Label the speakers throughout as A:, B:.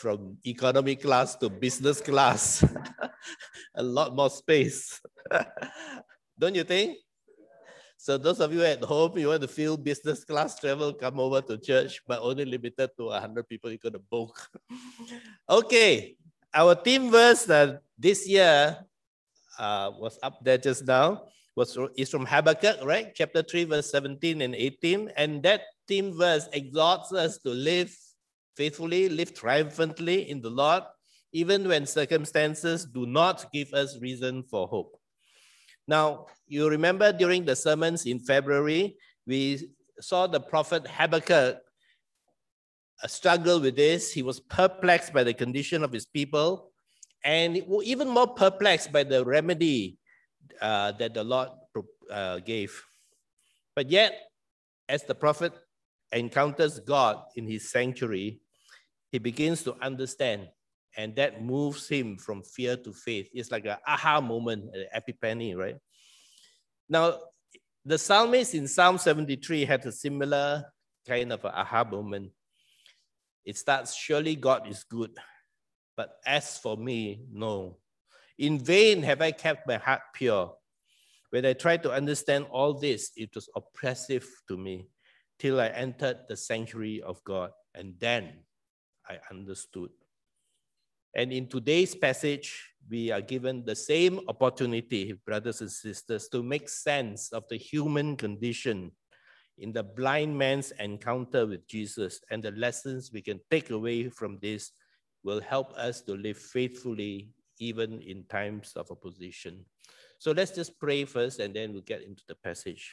A: from economy class to business class. A lot more space. Don't you think? So those of you at home, you want to feel business class travel, come over to church, but only limited to 100 people you're going to book. Okay, our theme verse this year was up there just now, is from Habakkuk, right? Chapter 3, verse 17 and 18. And that theme verse exhorts us to live faithfully, live triumphantly in the Lord, even when circumstances do not give us reason for hope. Now, you remember during the sermons in February, we saw the prophet Habakkuk struggle with this. He was perplexed by the condition of his people, and even more perplexed by the remedy that the Lord gave. But yet, as the prophet encounters God in his sanctuary, he begins to understand, and that moves him from fear to faith. It's like an aha moment, an epiphany, right? Now, the psalmist in Psalm 73 had a similar kind of an aha moment. It starts, surely God is good, but as for me, no. In vain have I kept my heart pure. When I tried to understand all this, it was oppressive to me till I entered the sanctuary of God, and then I understood. And in today's passage, we are given the same opportunity, brothers and sisters, to make sense of the human condition in the blind man's encounter with Jesus, and the lessons we can take away from this will help us to live faithfully even in times of opposition. So let's just pray first, and then we'll get into the passage.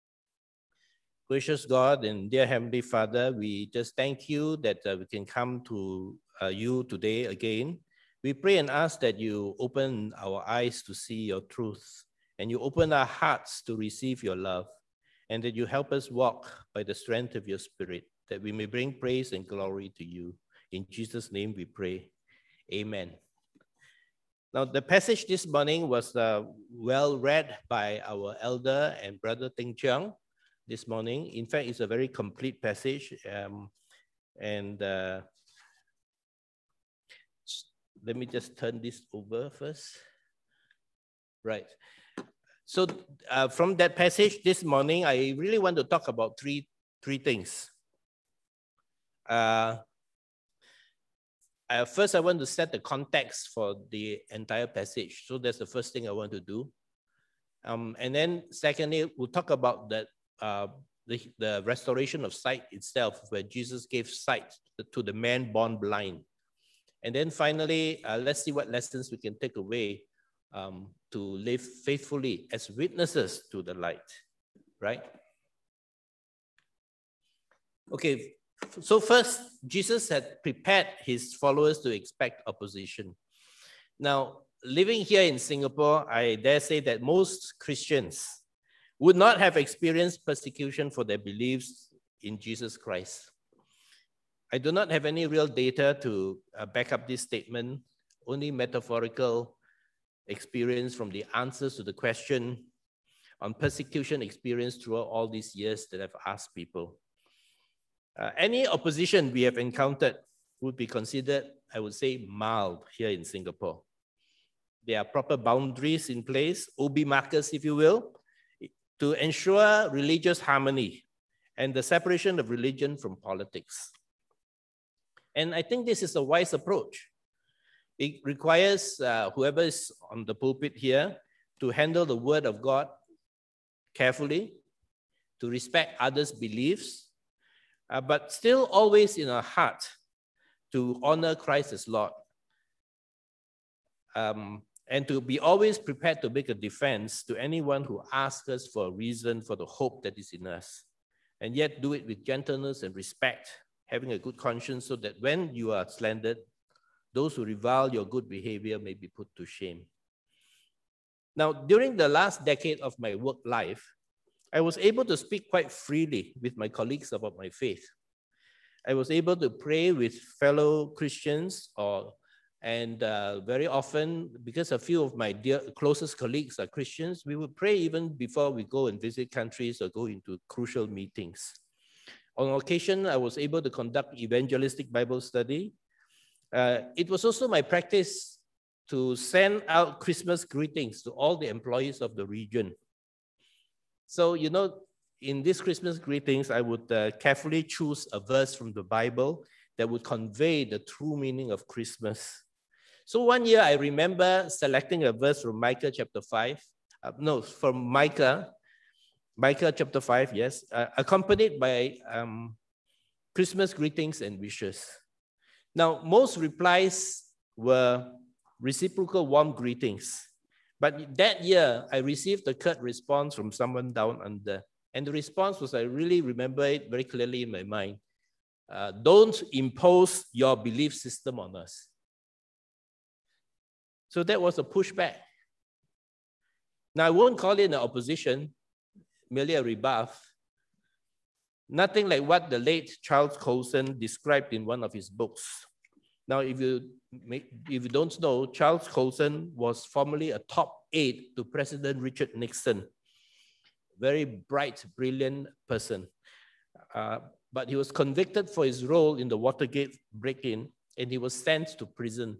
A: Gracious God and dear Heavenly Father, we just thank you that we can come to you today again. We pray and ask that you open our eyes to see your truth, and you open our hearts to receive your love, and that you help us walk by the strength of your Spirit, that we may bring praise and glory to you. In Jesus' name we pray. Amen. Now, the passage this morning was well read by our elder and brother Ting Chiang this morning. In fact, it's a very complete passage. Let me just turn this over first. Right. So from that passage this morning, I really want to talk about three things. First, I want to set the context for the entire passage. So that's the first thing I want to do. And then secondly, we'll talk about that the restoration of sight itself, where Jesus gave sight to the man born blind. And then finally, let's see what lessons we can take away to live faithfully as witnesses to the light, right? Okay, so first, Jesus had prepared his followers to expect opposition. Now, living here in Singapore, I dare say that most Christians would not have experienced persecution for their beliefs in Jesus Christ. I do not have any real data to back up this statement, only metaphorical experience from the answers to the question on persecution experienced throughout all these years that I've asked people. Any opposition we have encountered would be considered, I would say, mild here in Singapore. There are proper boundaries in place, OB markers, if you will, to ensure religious harmony and the separation of religion from politics. And I think this is a wise approach. It requires whoever is on the pulpit here to handle the word of God carefully, to respect others' beliefs, but still always in our heart to honor Christ as Lord. And to be always prepared to make a defense to anyone who asks us for a reason for the hope that is in us. And yet do it with gentleness and respect, having a good conscience, so that when you are slandered, those who revile your good behavior may be put to shame. Now, during the last decade of my work life, I was able to speak quite freely with my colleagues about my faith. I was able to pray with fellow Christians, and very often, because a few of my closest colleagues are Christians, we would pray even before we go and visit countries or go into crucial meetings. On occasion, I was able to conduct evangelistic Bible study. It was also my practice to send out Christmas greetings to all the employees of the region. So, you know, in these Christmas greetings, I would carefully choose a verse from the Bible that would convey the true meaning of Christmas. So one year I remember selecting a verse from Micah chapter 5, from Micah chapter 5, yes, accompanied by Christmas greetings and wishes. Now, most replies were reciprocal warm greetings. But that year, I received a curt response from someone down under. And the response was, I really remember it very clearly in my mind. Don't impose your belief system on us. So that was a pushback. Now, I won't call it an opposition, merely a rebuff. Nothing like what the late Charles Colson described in one of his books. Now, if you don't know, Charles Colson was formerly a top aide to President Richard Nixon. Very bright, brilliant person. But he was convicted for his role in the Watergate break-in, and he was sent to prison.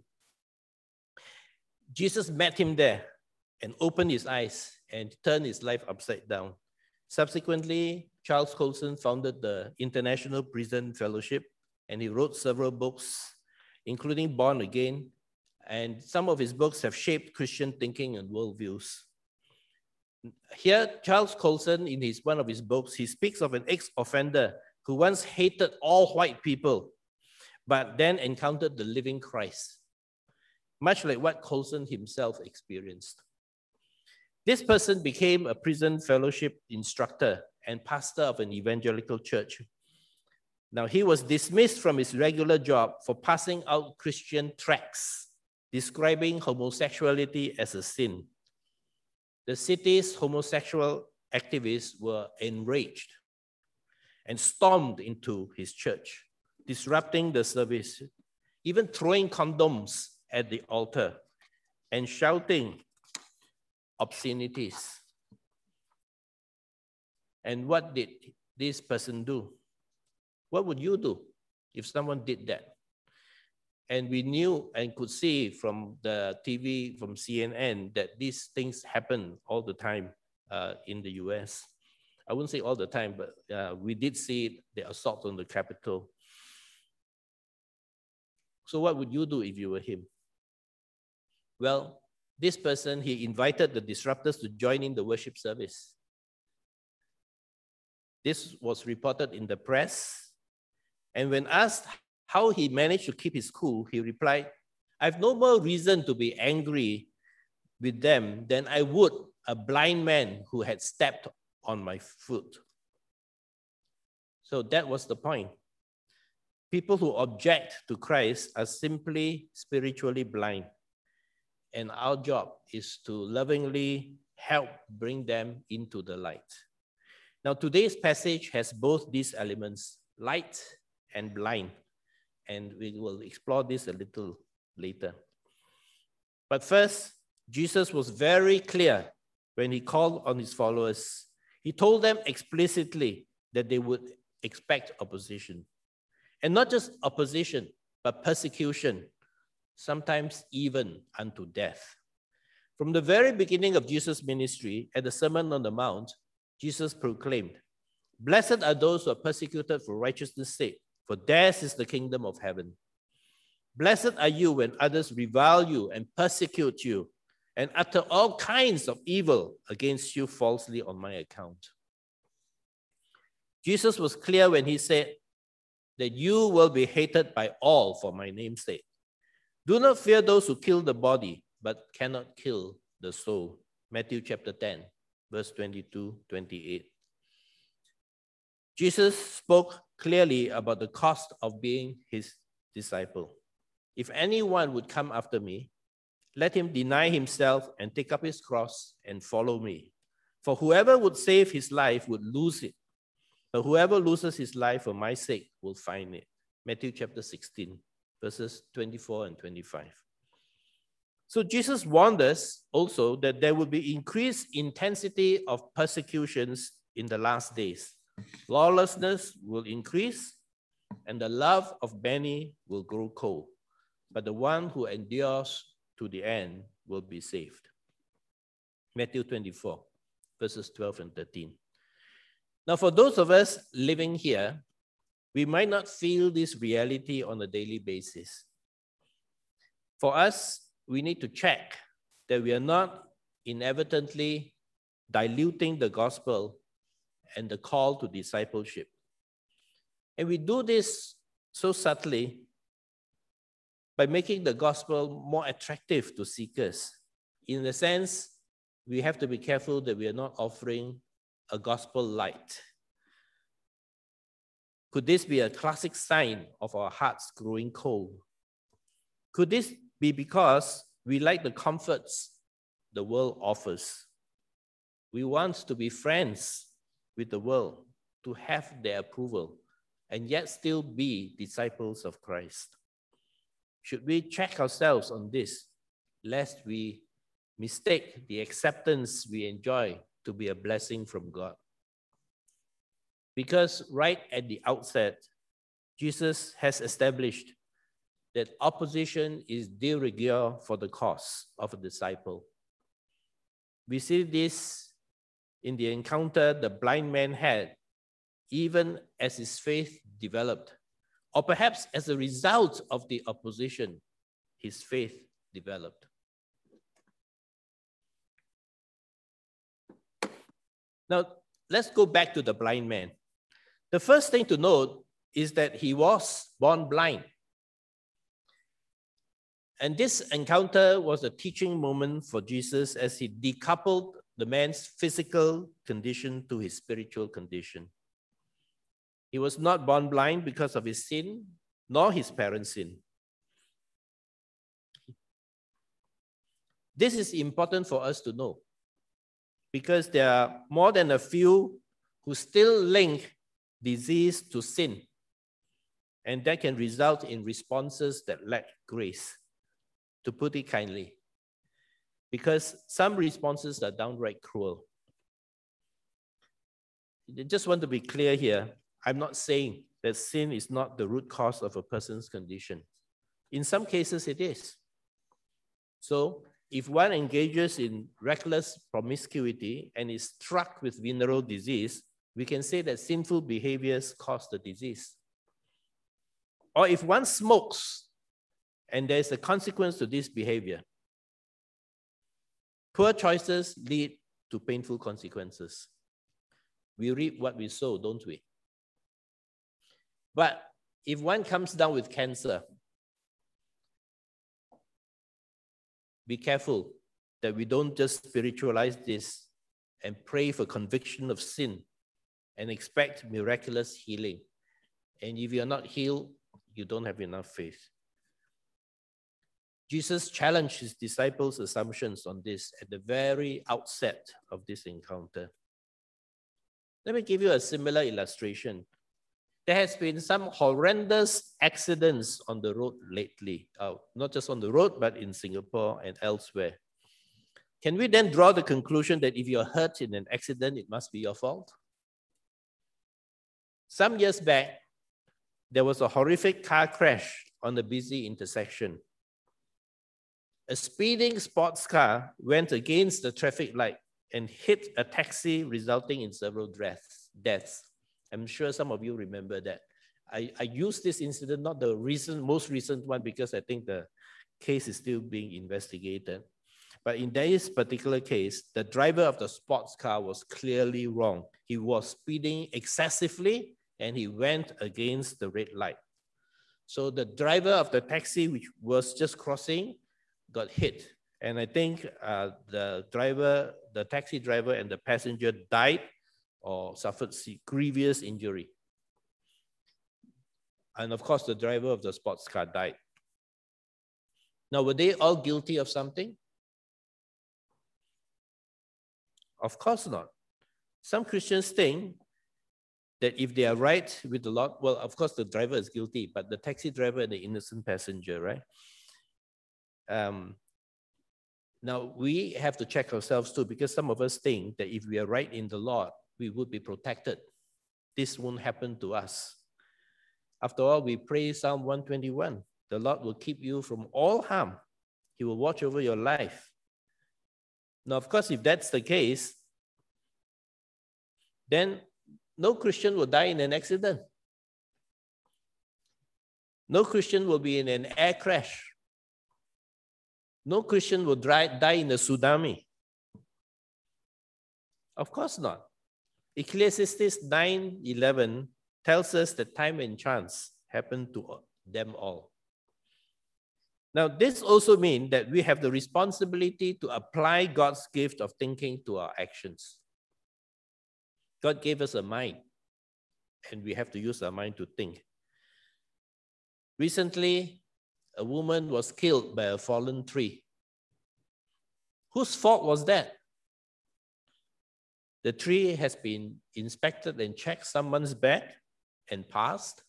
A: Jesus met him there and opened his eyes and turned his life upside down. Subsequently, Charles Colson founded the International Prison Fellowship, and he wrote several books, including Born Again, and some of his books have shaped Christian thinking and worldviews. Here, Charles Colson, in one of his books, he speaks of an ex-offender who once hated all white people, but then encountered the living Christ, much like what Colson himself experienced. This person became a prison fellowship instructor and pastor of an evangelical church. Now, he was dismissed from his regular job for passing out Christian tracts describing homosexuality as a sin. The city's homosexual activists were enraged and stormed into his church, disrupting the service, even throwing condoms at the altar and shouting obscenities. And what did this person do? What would you do if someone did that? And we knew and could see from the TV, from CNN, that these things happen all the time in the US. I wouldn't say all the time, but we did see the assault on the Capitol. So what would you do if you were him? Well, this person, he invited the disruptors to join in the worship service. This was reported in the press. And when asked how he managed to keep his cool, he replied, I have no more reason to be angry with them than I would a blind man who had stepped on my foot. So that was the point. People who object to Christ are simply spiritually blind. And our job is to lovingly help bring them into the light. Now, today's passage has both these elements, light and blind. And we will explore this a little later. But first, Jesus was very clear when he called on his followers. He told them explicitly that they would expect opposition. And not just opposition, but persecution, sometimes even unto death. From the very beginning of Jesus' ministry, at the Sermon on the Mount, Jesus proclaimed, "Blessed are those who are persecuted for righteousness' sake, for theirs is the kingdom of heaven. Blessed are you when others revile you and persecute you and utter all kinds of evil against you falsely on my account." Jesus was clear when he said that you will be hated by all for my name's sake. Do not fear those who kill the body, but cannot kill the soul. Matthew chapter 10, verse 22, 28. Jesus spoke clearly about the cost of being his disciple. If anyone would come after me, let him deny himself and take up his cross and follow me. For whoever would save his life would lose it, but whoever loses his life for my sake will find it. Matthew chapter 16, verses 24 and 25. So Jesus warned us also that there will be increased intensity of persecutions in the last days. Lawlessness will increase, and the love of many will grow cold. but the one who endures to the end will be saved. Matthew 24, verses 12 and 13. Now, for those of us living here, we might not feel this reality on a daily basis. For us, we need to check that we are not inadvertently diluting the gospel and the call to discipleship. And we do this so subtly by making the gospel more attractive to seekers. In a sense, we have to be careful that we are not offering a gospel light. Could this be a classic sign of our hearts growing cold? Could this be because we like the comforts the world offers? We want to be friends with the world, to have their approval, and yet still be disciples of Christ. Should we check ourselves on this, lest we mistake the acceptance we enjoy to be a blessing from God? Because right at the outset, Jesus has established that opposition is de rigueur for the cause of a disciple. We see this in the encounter the blind man had, even as his faith developed, or perhaps as a result of the opposition, his faith developed. Now, let's go back to the blind man. The first thing to note is that he was born blind. And this encounter was a teaching moment for Jesus as he decoupled the man's physical condition to his spiritual condition. He was not born blind because of his sin, nor his parents' sin. This is important for us to know, because there are more than a few who still link disease to sin, and that can result in responses that lack grace, to put it kindly, because some responses are downright cruel. I just want to be clear here. I'm not saying that sin is not the root cause of a person's condition. In some cases, it is. So if one engages in reckless promiscuity and is struck with venereal disease, we can say that sinful behaviors cause the disease. Or if one smokes and there's a consequence to this behavior, poor choices lead to painful consequences. We reap what we sow, don't we? But if one comes down with cancer, be careful that we don't just spiritualize this and pray for conviction of sin and expect miraculous healing. And if you're not healed, you don't have enough faith. Jesus challenged his disciples' assumptions on this at the very outset of this encounter. Let me give you a similar illustration. There has been some horrendous accidents on the road lately, not just on the road, but in Singapore and elsewhere. Can we then draw the conclusion that if you're hurt in an accident, it must be your fault? Some years back, there was a horrific car crash on a busy intersection. A speeding sports car went against the traffic light and hit a taxi, resulting in several deaths. I'm sure some of you remember that. I used this incident, not the most recent one, because I think the case is still being investigated. But in this particular case, the driver of the sports car was clearly wrong. He was speeding excessively and he went against the red light. So the driver of the taxi, which was just crossing, got hit. And I think the taxi driver and the passenger died or suffered grievous injury. And of course, the driver of the sports car died. Now, were they all guilty of something? Of course not. Some Christians think that if they are right with the Lord, well, of course, the driver is guilty, but the taxi driver and the innocent passenger, right? Now, we have to check ourselves too, because some of us think that if we are right in the Lord, we would be protected. This won't happen to us. After all, we pray Psalm 121. The Lord will keep you from all harm. He will watch over your life. Now, of course, if that's the case, then no Christian will die in an accident. No Christian will be in an air crash. No Christian will die in a tsunami. Of course not. Ecclesiastes 9:11 tells us that time and chance happen to them all. Now, this also means that we have the responsibility to apply God's gift of thinking to our actions. God gave us a mind, and we have to use our mind to think. Recently, a woman was killed by a fallen tree. Whose fault was that? The tree has been inspected and checked someone's back and passed.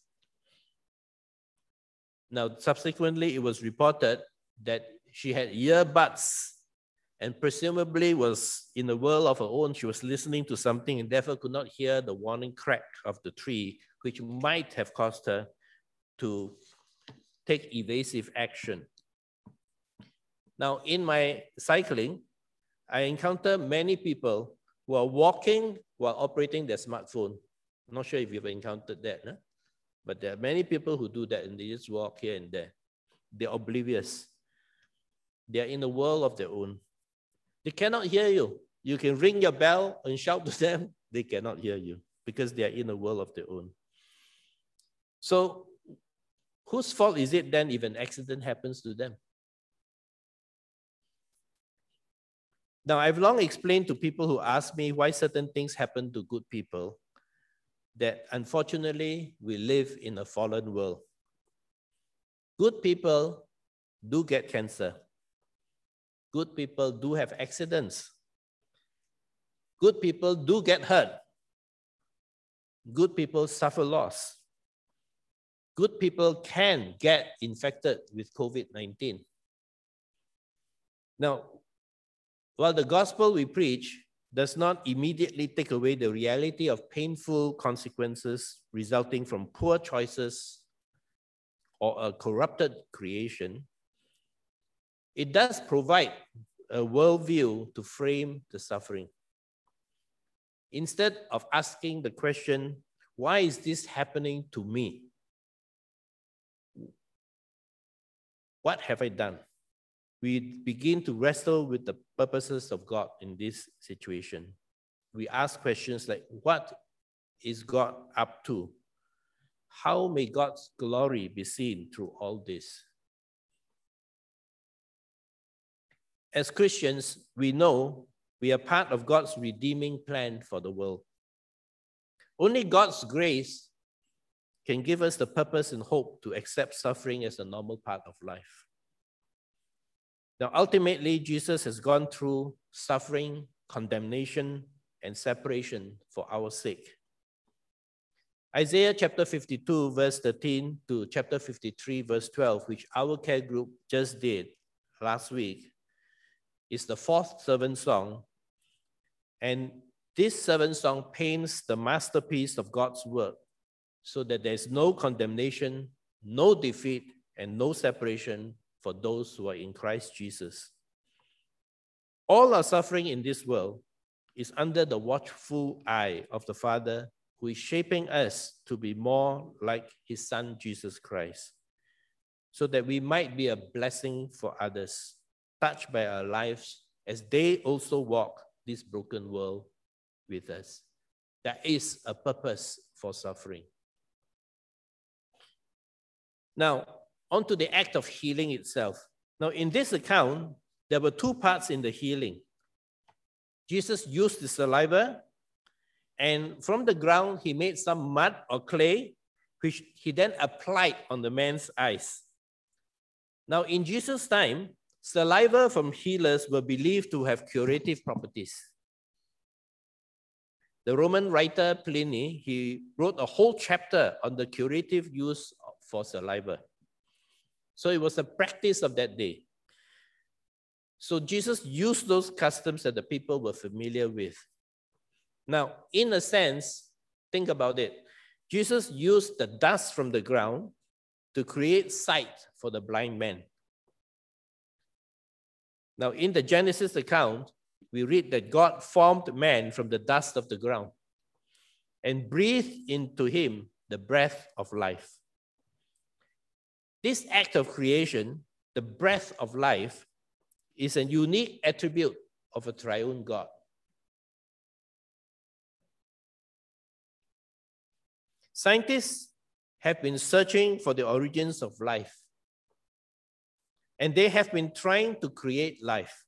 A: Now, subsequently, it was reported that she had earbuds and presumably was in a world of her own. She was listening to something and therefore could not hear the warning crack of the tree, which might have caused her to take evasive action. Now, in my cycling, I encounter many people who are walking while operating their smartphone. I'm not sure if you've encountered that, huh? But there are many people who do that and they just walk here and there. They're oblivious. They're in a world of their own. They cannot hear you. You can ring your bell and shout to them. They cannot hear you because they are in a world of their own. So whose fault is it then if an accident happens to them? Now, I've long explained to people who ask me why certain things happen to good people that unfortunately we live in a fallen world. Good people do get cancer. Good people do have accidents. Good people do get hurt. Good people suffer loss. Good people can get infected with COVID-19. Now, while the gospel we preach does not immediately take away the reality of painful consequences resulting from poor choices or a corrupted creation, it does provide a worldview to frame the suffering. Instead of asking the question, why is this happening to me? What have I done? We begin to wrestle with the purposes of God in this situation. We ask questions like, what is God up to? How may God's glory be seen through all this? As Christians, we know we are part of God's redeeming plan for the world. Only God's grace can give us the purpose and hope to accept suffering as a normal part of life. Now, ultimately, Jesus has gone through suffering, condemnation, and separation for our sake. Isaiah chapter 52, verse 13 to chapter 53, verse 12, which our care group just did last week, is the fourth servant song. And this servant song paints the masterpiece of God's word so that there's no condemnation, no defeat, and no separation for those who are in Christ Jesus. All our suffering in this world is under the watchful eye of the Father, who is shaping us to be more like his Son, Jesus Christ, so that we might be a blessing for others, touched by our lives as they also walk this broken world with us. There is a purpose for suffering. Now, on to the act of healing itself. Now, in this account, there were two parts in the healing. Jesus used the saliva, and from the ground, he made some mud or clay, which he then applied on the man's eyes. Now, in Jesus' time, saliva from healers were believed to have curative properties. The Roman writer Pliny, he wrote a whole chapter on the curative use for saliva. So it was a practice of that day. So Jesus used those customs that the people were familiar with. Now, in a sense, think about it. Jesus used the dust from the ground to create sight for the blind man. Now, in the Genesis account, we read that God formed man from the dust of the ground and breathed into him the breath of life. This act of creation, the breath of life, is a unique attribute of a triune God. Scientists have been searching for the origins of life, and they have been trying to create life.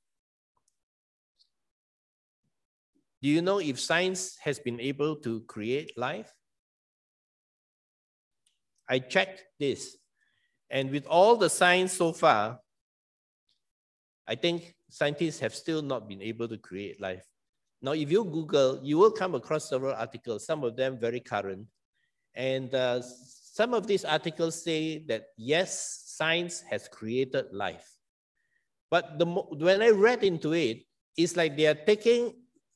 A: Do you know if science has been able to create life? I checked this, and with all the science so far, I think scientists have still not been able to create life. Now, if you Google, you will come across several articles, some of them very current. And some of these articles say that, yes, science has created life. But when I read into it, it's like they are taking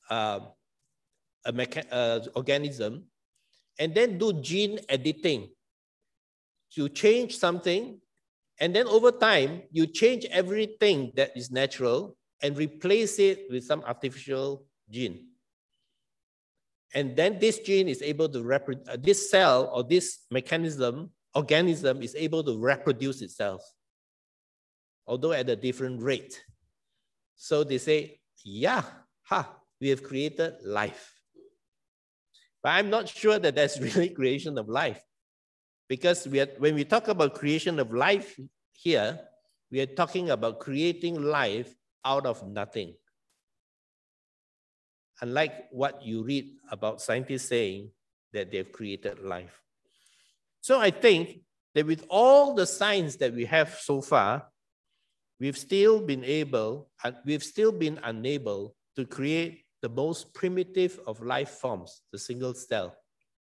A: organism and then do gene editing to change something. And then over time, you change everything that is natural and replace it with some artificial gene. And then this gene is able to this cell or this organism is able to reproduce itself, although at a different rate. So they say, yeah, we have created life. But I'm not sure that that's really creation of life. Because when we talk about creation of life here, we are talking about creating life out of nothing. Unlike what you read about scientists saying that they've created life. So I think that with all the science that we have so far, we've still been unable to create the most primitive of life forms, the single cell.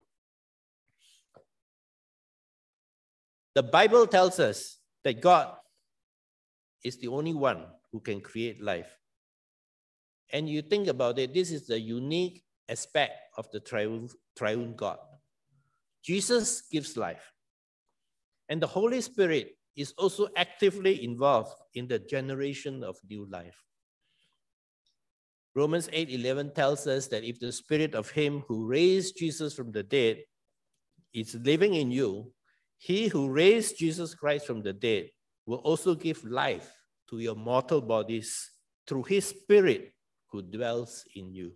A: The Bible tells us that God is the only one who can create life. And you think about it, this is the unique aspect of the triune God. Jesus gives life. And the Holy Spirit is also actively involved in the generation of new life. Romans 8:11 tells us that if the spirit of him who raised Jesus from the dead is living in you, he who raised Jesus Christ from the dead will also give life to your mortal bodies through his spirit who dwells in you.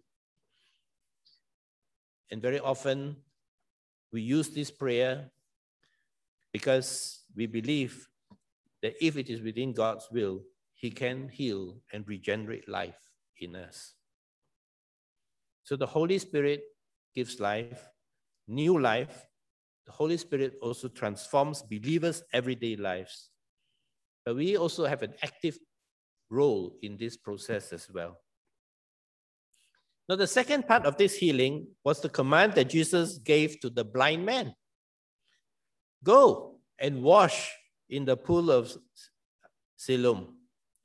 A: And very often we use this prayer because we believe that if it is within God's will, he can heal and regenerate life in us. So the Holy Spirit gives life, new life. The Holy Spirit also transforms believers' everyday lives. But we also have an active role in this process as well. Now, the second part of this healing was the command that Jesus gave to the blind man. Go and wash in the pool of Siloam.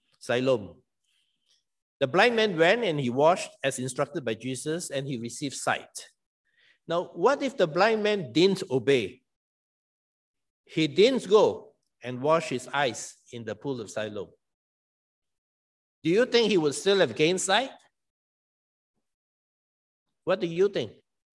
A: The blind man went and he washed as instructed by Jesus and he received sight. Now, what if the blind man didn't obey? He didn't go and wash his eyes in the pool of Siloam. Do you think he would still have gained sight? What do you think?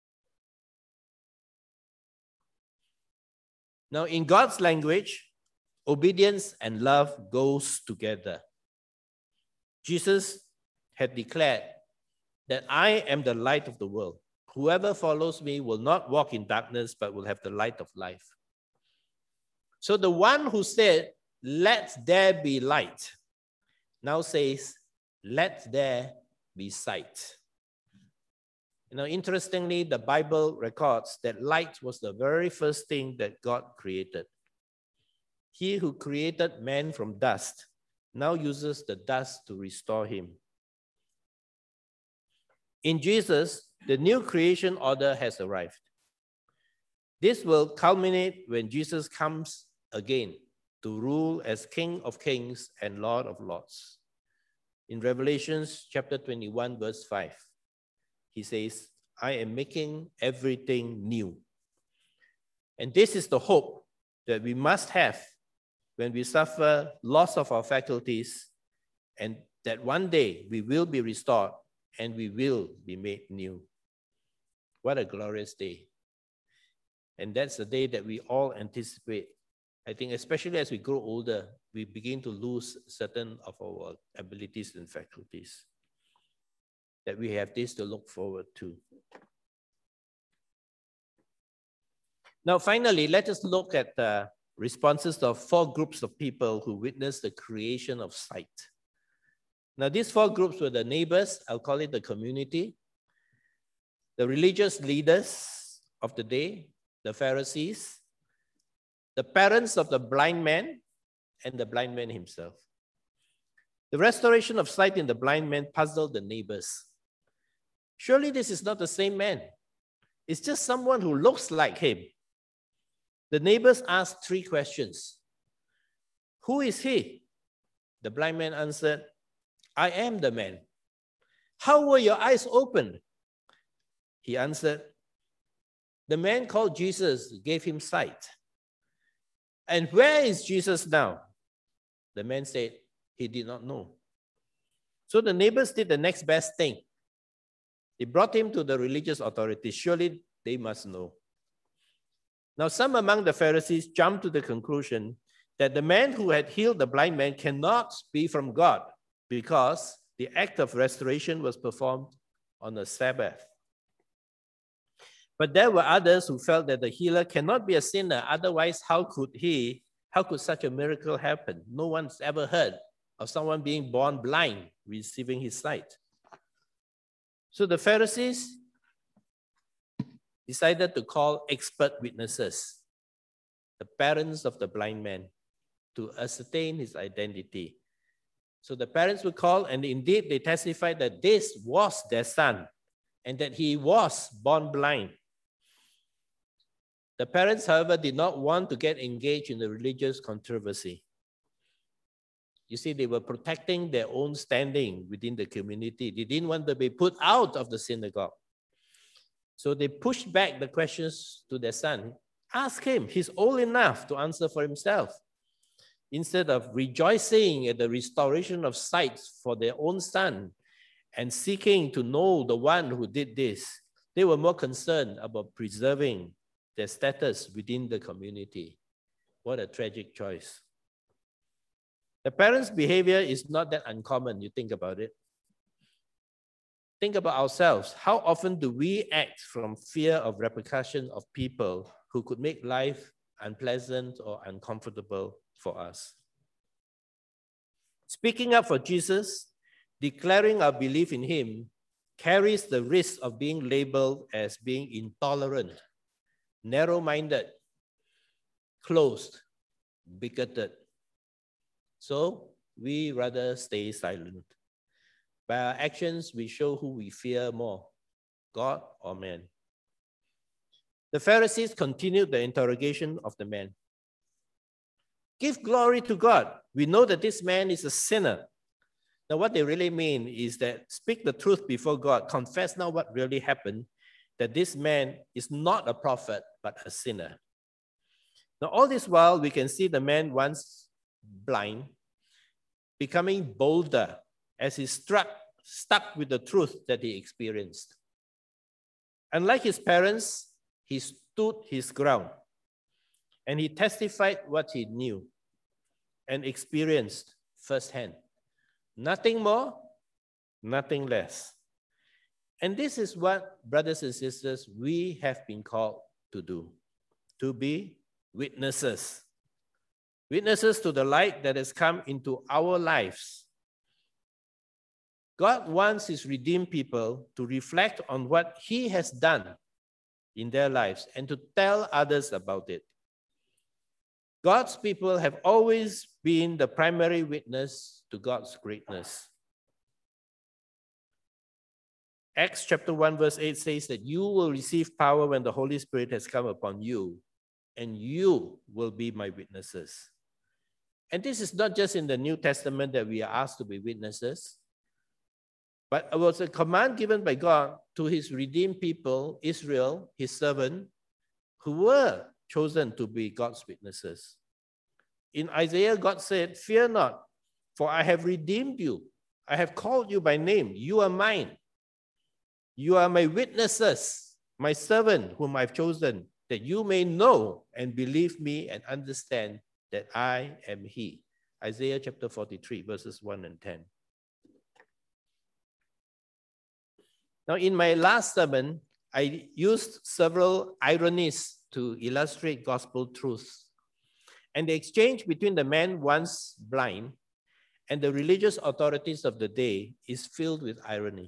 A: Now, in God's language, obedience and love goes together. Jesus had declared that I am the light of the world. Whoever follows me will not walk in darkness, but will have the light of life. So the one who said, let there be light, now says, let there be sight. Now, interestingly, the Bible records that light was the very first thing that God created. He who created man from dust now uses the dust to restore him. In Jesus, the new creation order has arrived. This will culminate when Jesus comes again to rule as King of Kings and Lord of Lords. In Revelation chapter 21, verse 5, he says, I am making everything new. And this is the hope that we must have when we suffer loss of our faculties, and that one day we will be restored and we will be made new. What a glorious day. And that's the day that we all anticipate. I think especially as we grow older, we begin to lose certain of our abilities and faculties. That we have this to look forward to. Now, finally, let us look at the responses of 4 groups of people who witnessed the creation of sight. Now, these 4 groups were the neighbors, I'll call it the community, the religious leaders of the day, the Pharisees, the parents of the blind man, and the blind man himself. The restoration of sight in the blind man puzzled the neighbors. Surely this is not the same man. It's just someone who looks like him. The neighbors asked 3 questions. Who is he? The blind man answered, I am the man. How were your eyes opened? He answered, the man called Jesus gave him sight. And where is Jesus now? The man said he did not know. So the neighbors did the next best thing. They brought him to the religious authorities. Surely they must know. Now, some among the Pharisees jumped to the conclusion that the man who had healed the blind man cannot be from God because the act of restoration was performed on a Sabbath. But there were others who felt that the healer cannot be a sinner. Otherwise, how could such a miracle happen? No one's ever heard of someone being born blind, receiving his sight. So the Pharisees decided to call expert witnesses, the parents of the blind man, to ascertain his identity. So the parents were called, and indeed they testified that this was their son and that he was born blind. The parents, however, did not want to get engaged in the religious controversy. You see, they were protecting their own standing within the community. They didn't want to be put out of the synagogue. So they pushed back the questions to their son. Ask him, he's old enough to answer for himself. Instead of rejoicing at the restoration of sight for their own son and seeking to know the one who did this, they were more concerned about preserving their status within the community. What a tragic choice. The parents' behavior is not that uncommon, you think about it. Think about ourselves. How often do we act from fear of repercussion of people who could make life unpleasant or uncomfortable for us? Speaking up for Jesus, declaring our belief in him, carries the risk of being labeled as being intolerant, narrow-minded, closed, bigoted. So we rather stay silent. By our actions, we show who we fear more, God or man. The Pharisees continued the interrogation of the man. Give glory to God. We know that this man is a sinner. Now, what they really mean is that speak the truth before God. Confess now what really happened, that this man is not a prophet, but a sinner. Now, all this while, we can see the man once blind, becoming bolder as he stuck with the truth that he experienced. Unlike his parents, he stood his ground and he testified what he knew and experienced firsthand. Nothing more, nothing less. And this is what, brothers and sisters, we have been called to do, to be witnesses. Witnesses to the light that has come into our lives. God wants his redeemed people to reflect on what he has done in their lives and to tell others about it. God's people have always been the primary witness to God's greatness. Acts chapter 1 verse 8 says that you will receive power when the Holy Spirit has come upon you, and you will be my witnesses. And this is not just in the New Testament that we are asked to be witnesses, but it was a command given by God to his redeemed people, Israel, his servant, who were chosen to be God's witnesses. In Isaiah, God said, "Fear not, for I have redeemed you. I have called you by name. You are mine. You are my witnesses, my servant whom I've chosen, that you may know and believe me and understand that I am he." Isaiah chapter 43, verses 1 and 10. Now, in my last sermon, I used several ironies to illustrate gospel truths. And the exchange between the man once blind and the religious authorities of the day is filled with irony.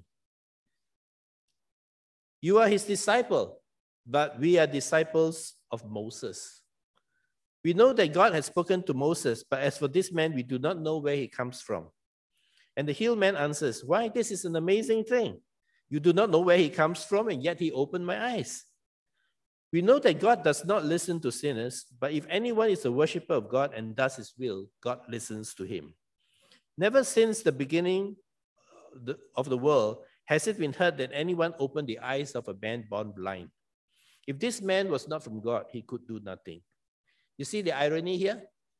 A: You are his disciple, but we are disciples of Moses. We know that God has spoken to Moses, but as for this man, we do not know where he comes from. And the healed man answers, "Why, this is an amazing thing. You do not know where he comes from, and yet he opened my eyes." We know that God does not listen to sinners, but if anyone is a worshiper of God and does his will, God listens to him. Never since the beginning of the world has it been heard that anyone opened the eyes of a man born blind. If this man was not from God, he could do nothing. You see the irony here?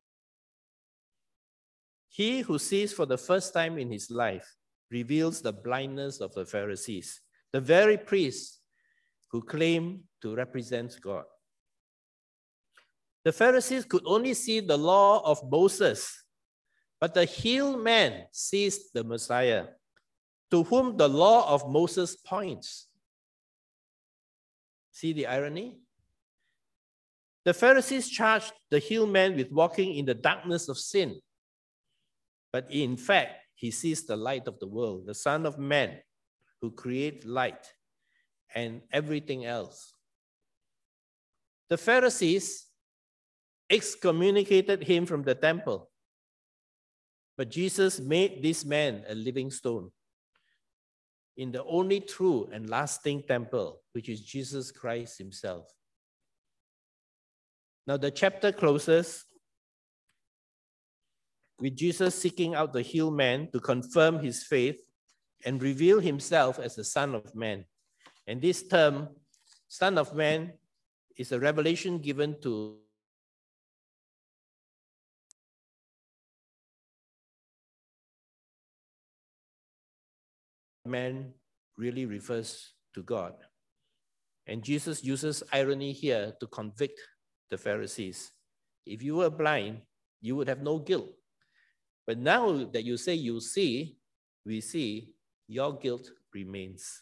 A: He who sees for the first time in his life reveals the blindness of the Pharisees, the very priests who claim to represent God. The Pharisees could only see the law of Moses, but the healed man sees the Messiah, to whom the law of Moses points. See the irony? The Pharisees charged the healed man with walking in the darkness of sin, but in fact, he sees the light of the world, the Son of Man, who creates light and everything else. The Pharisees excommunicated him from the temple, but Jesus made this man a living stone in the only true and lasting temple, which is Jesus Christ himself. Now the chapter closes with Jesus seeking out the healed man to confirm his faith and reveal himself as the Son of Man. And this term, Son of Man, is a revelation given to man really refers to God. And Jesus uses irony here to convict the Pharisees. If you were blind, you would have no guilt. But now that you say you see, we see, your guilt remains.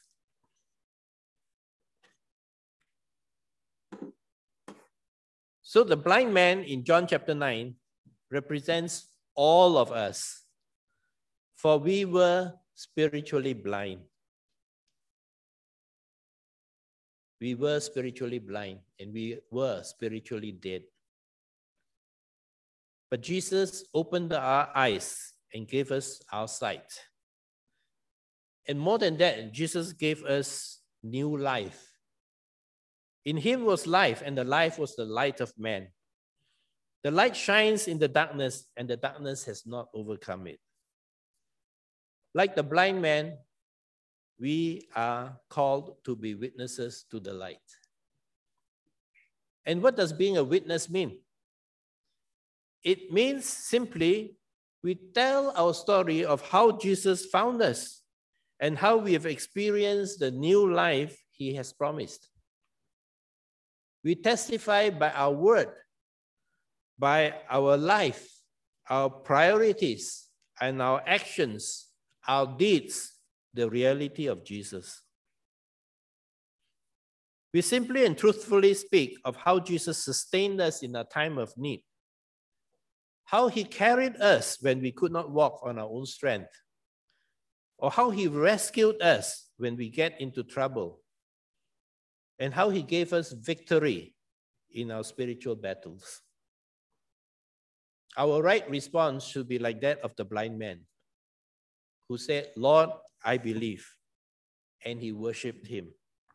A: So the blind man in John chapter 9 represents all of us, for we were spiritually blind. We were spiritually blind and we were spiritually dead. But Jesus opened our eyes and gave us our sight. And more than that, Jesus gave us new life. In him was life, and the life was the light of man. The light shines in the darkness, and the darkness has not overcome it. Like the blind man, we are called to be witnesses to the light. And what does being a witness mean? It means simply we tell our story of how Jesus found us and how we have experienced the new life he has promised. We testify by our word, by our life, our priorities, and our actions, our deeds, the reality of Jesus. We simply and truthfully speak of how Jesus sustained us in a time of need, how he carried us when we could not walk on our own strength, or how he rescued us when we get into trouble, and how he gave us victory in our spiritual battles. Our right response should be like that of the blind man who said, "Lord, I believe," and he worshiped him.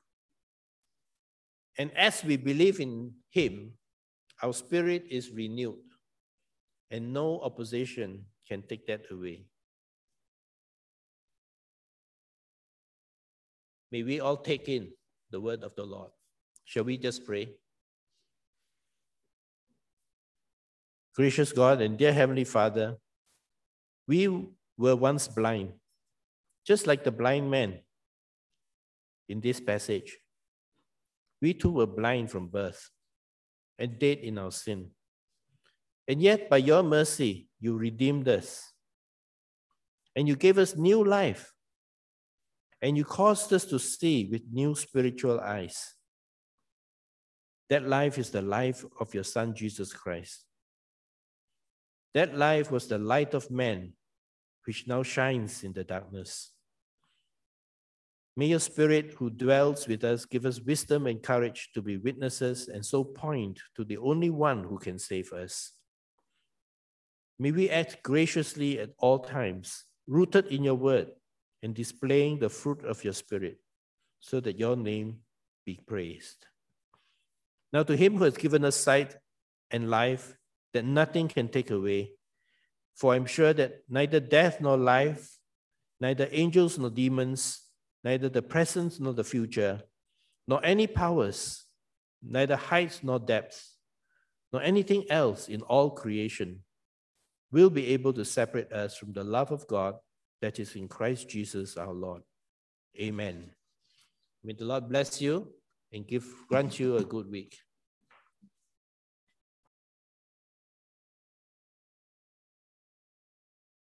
A: And as we believe in him, our spirit is renewed, and no opposition can take that away. May we all take in the word of the Lord. Shall we just pray? Gracious God and dear Heavenly Father, we were once blind, just like the blind man in this passage. We too were blind from birth and dead in our sin. And yet, by your mercy, you redeemed us. And you gave us new life. And you caused us to see with new spiritual eyes. That life is the life of your Son, Jesus Christ. That life was the light of man, which now shines in the darkness. May your Spirit who dwells with us give us wisdom and courage to be witnesses and so point to the only one who can save us. May we act graciously at all times, rooted in your word and displaying the fruit of your Spirit, so that your name be praised. Now to him who has given us sight and life that nothing can take away, for I'm sure that neither death nor life, neither angels nor demons, neither the present nor the future, nor any powers, neither heights nor depths, nor anything else in all creation will be able to separate us from the love of God that is in Christ Jesus our Lord. Amen. May the Lord bless you and grant you a good week.